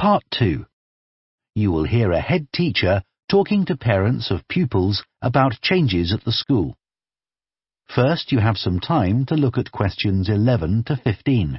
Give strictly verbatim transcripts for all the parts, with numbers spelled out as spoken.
Part two. You will hear a head teacher talking to parents of pupils about changes at the school. First, you have some time to look at questions eleven to fifteen.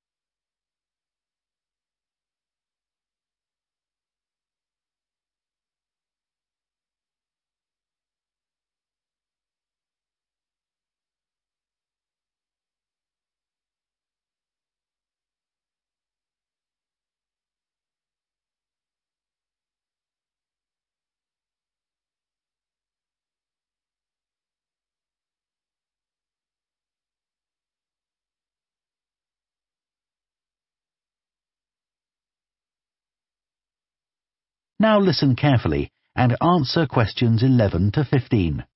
Now listen carefully and answer questions eleven to fifteen.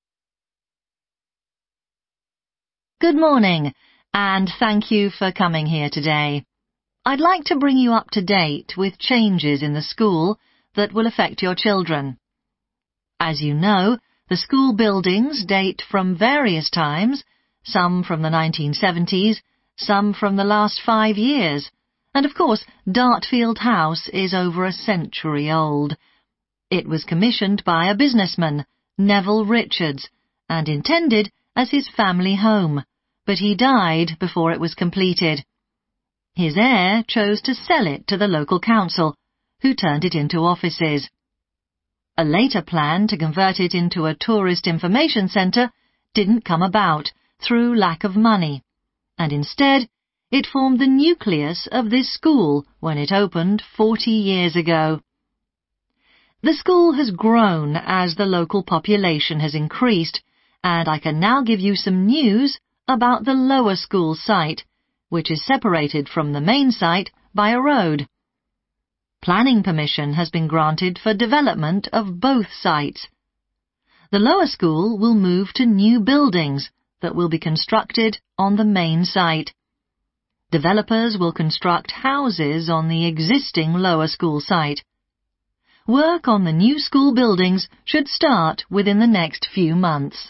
Good morning, and thank you for coming here today. I'd like to bring you up to date with changes in the school that will affect your children. As you know, the school buildings date from various times, some from the nineteen seventies, some from the last five years, and of course Dartfield House is over a century old. It was commissioned by a businessman, Neville Richards, and intended as his family home, but he died before it was completed. His heir chose to sell it to the local council, who turned it into offices. A later plan to convert it into a tourist information centre didn't come about through lack of money, and instead it formed the nucleus of this school when it opened forty years ago. The school has grown as the local population has increased, and I can now give you some news about the lower school site, which is separated from the main site by a road. Planning permission has been granted for development of both sites. The lower school will move to new buildings that will be constructed on the main site. Developers will construct houses on the existing lower school site. Work on the new school buildings should start within the next few months.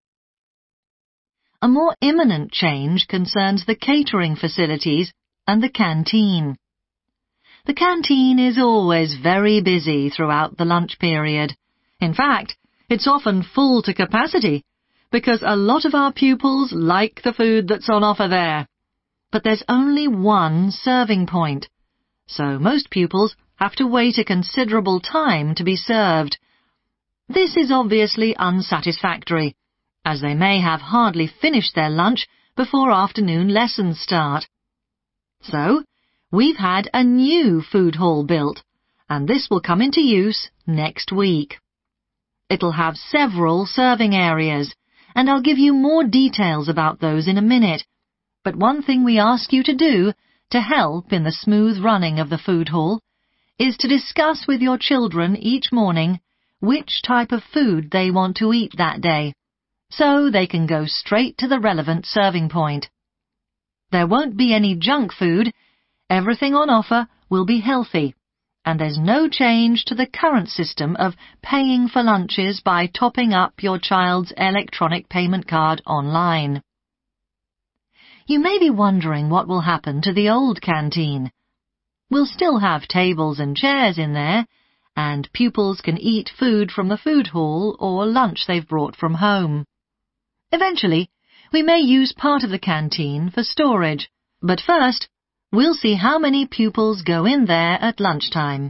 A more imminent change concerns the catering facilities and the canteen. The canteen is always very busy throughout the lunch period. In fact, it's often full to capacity because a lot of our pupils like the food that's on offer there. But there's only one serving point, so most pupils have to wait a considerable time to be served. This is obviously unsatisfactory, as they may have hardly finished their lunch before afternoon lessons start. So, we've had a new food hall built, and this will come into use next week. It'll have several serving areas, and I'll give you more details about those in a minute. But one thing we ask you to do to help in the smooth running of the food hall is to discuss with your children each morning which type of food they want to eat that day, so they can go straight to the relevant serving point. There won't be any junk food, everything on offer will be healthy, and there's no change to the current system of paying for lunches by topping up your child's electronic payment card online. You may be wondering what will happen to the old canteen. We'll still have tables and chairs in there, and pupils can eat food from the food hall or lunch they've brought from home. Eventually, we may use part of the canteen for storage, but first, we'll see how many pupils go in there at lunchtime.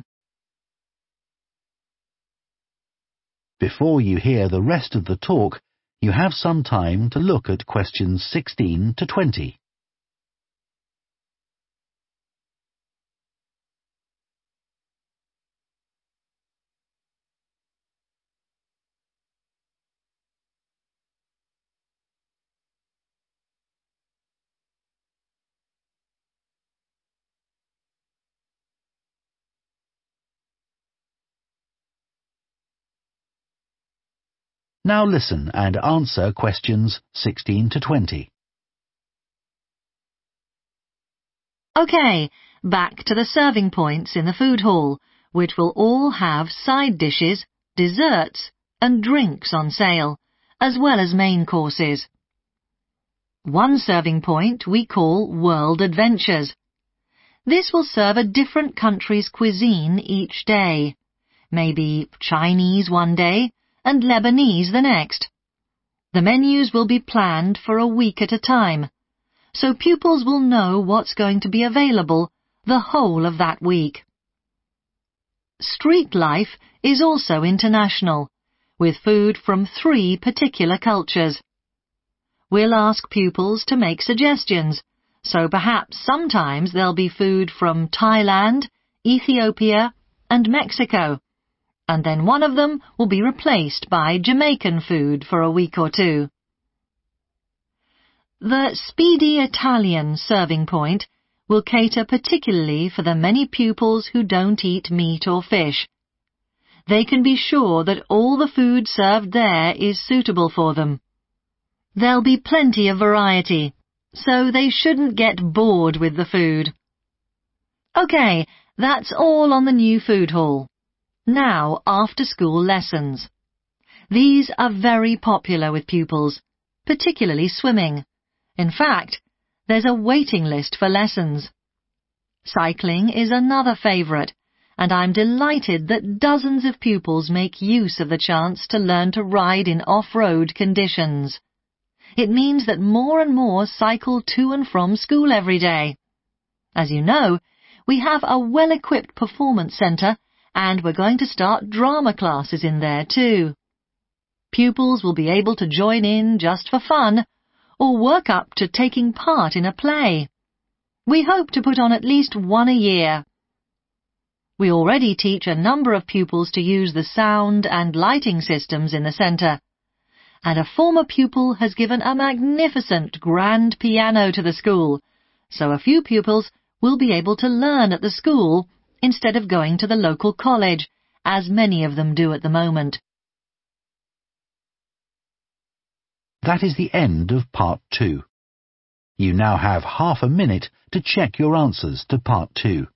Before you hear the rest of the talk, you have some time to look at questions sixteen to twenty. Now listen and answer questions sixteen to twenty. OK, back to the serving points in the food hall, which will all have side dishes, desserts, and drinks on sale, as well as main courses. One serving point we call World Adventures. This will serve a different country's cuisine each day. Maybe Chinese one day and Lebanese the next. The menus will be planned for a week at a time, so pupils will know what's going to be available the whole of that week. Street life is also international, with food from three particular cultures. We'll ask pupils to make suggestions, so perhaps sometimes there'll be food from Thailand, Ethiopia, and Mexico, and then one of them will be replaced by Jamaican food for a week or two. The Speedy Italian serving point will cater particularly for the many pupils who don't eat meat or fish. They can be sure that all the food served there is suitable for them. There'll be plenty of variety, so they shouldn't get bored with the food. OK, that's all on the new food hall. Now, after-school lessons. These are very popular with pupils, particularly swimming. In fact, there's a waiting list for lessons. Cycling is another favourite, and I'm delighted that dozens of pupils make use of the chance to learn to ride in off-road conditions. It means that more and more cycle to and from school every day. As you know, we have a well-equipped performance centre, and we're going to start drama classes in there too. Pupils will be able to join in just for fun, or work up to taking part in a play. We hope to put on at least one a year. We already teach a number of pupils to use the sound and lighting systems in the centre, and a former pupil has given a magnificent grand piano to the school, so a few pupils will be able to learn at the school instead of going to the local college, as many of them do at the moment. That is the end of part two. You now have half a minute to check your answers to part two.